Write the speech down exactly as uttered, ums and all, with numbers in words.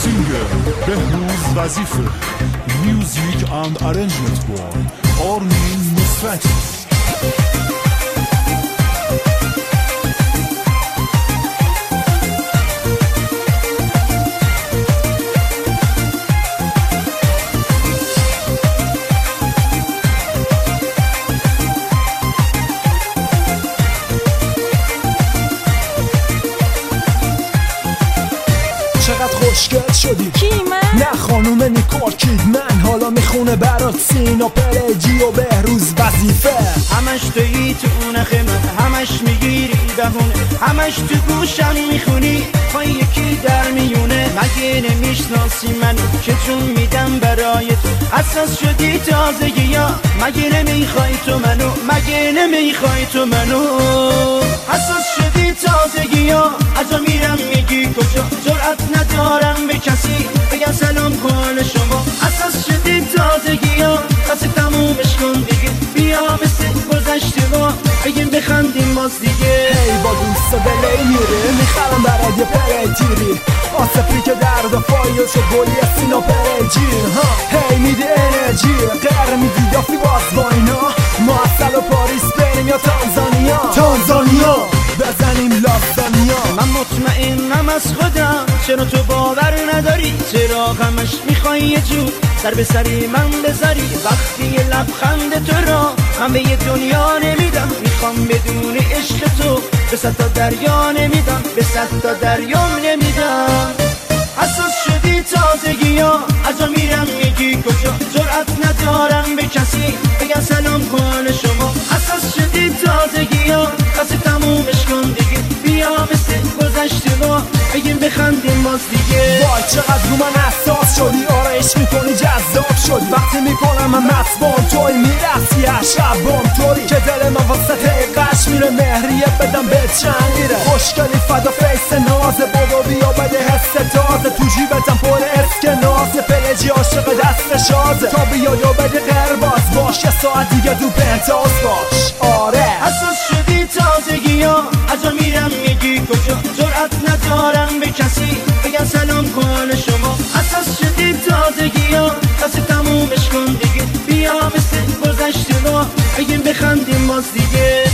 سینگر بهروز وظیفه. میوزیک اند ارنجمنت بای آرمین نصرتی. چقدر خوشگل شدی. کی من؟ نه خانوم نیکول کیدمن. حالا میخونه برات سینا پرجی و بهروز وظیفه. همش تویی تو اونخ من، همش میگیری بهونه، همش تو گوشم میخونی پای یکی در میونه. مگه نمیشناسی منو که جون میدم برای تو، اساس شدی تازگی یا مگه نمیخوای تو منو، مگه نمیخوای تو منو، اساس شدی تازگی یا ازا میرم میگی کجا، جرأت ندارم به کسی بگم سلام کن شما. اساس شدی تازگی ها پس تمومش کن دیگه، بیا مثل گذشته ما بگیم بخندیم باز دیگه. هی با دوست دلی میره میخرم برای یه پره تیری، آسفی که درد و فایل شد گلی سینا پرجی. هی میده انرژی قهر میدی یافی باز با اینا، ما اصل و پاریس بریم یا تانزانیا، تانزانیا بزنیم لازانیا. من مطمئنم از خودم، چرا تو باور نداری؟ چرا همش میخوای یه جور سر به سری من بذاری؟ وقتی یه لبخند تو را من به یه دنیا نمیدم، میخوام بدون عشق تو به صد تا دریا نمیدم، به صد تا دریام نمیدم. اساس شدی تازگی ها ازا میرم میگی کجا، جرأت ندارم به کسی بگم سلام کن شما. اساس شدی تازگی ها پس تمومش کن دیگه، بیا مثل گذشته ما بگیم بخندیم باز دیگه. وای چقدر رو من احساس شدی، آرایش میکنی جذاب شدی، وقتی میکنم من مصبان توی میرسی هر شب بام توری که دل من واسه قش میره، مهریه بدم به چند میره. خوشگلی فدا فیس نازه بابا بیا بده حس تازه، تو جیبتم پر اسکناس پلجی عاشق دست شازه، تا بیا یا بده قرباز باش یه ساعت دیگه تو پنتاز باش. آره اساس شدی تازگی ها ازا میرم میگی کجا، جرأت ندارم به کسی بگم سلام کن شما. اساس شدی تازگی ها پس تمومش کن دیگه، بیا مثل گذشته ما بگیم بخندیم باز دیگه.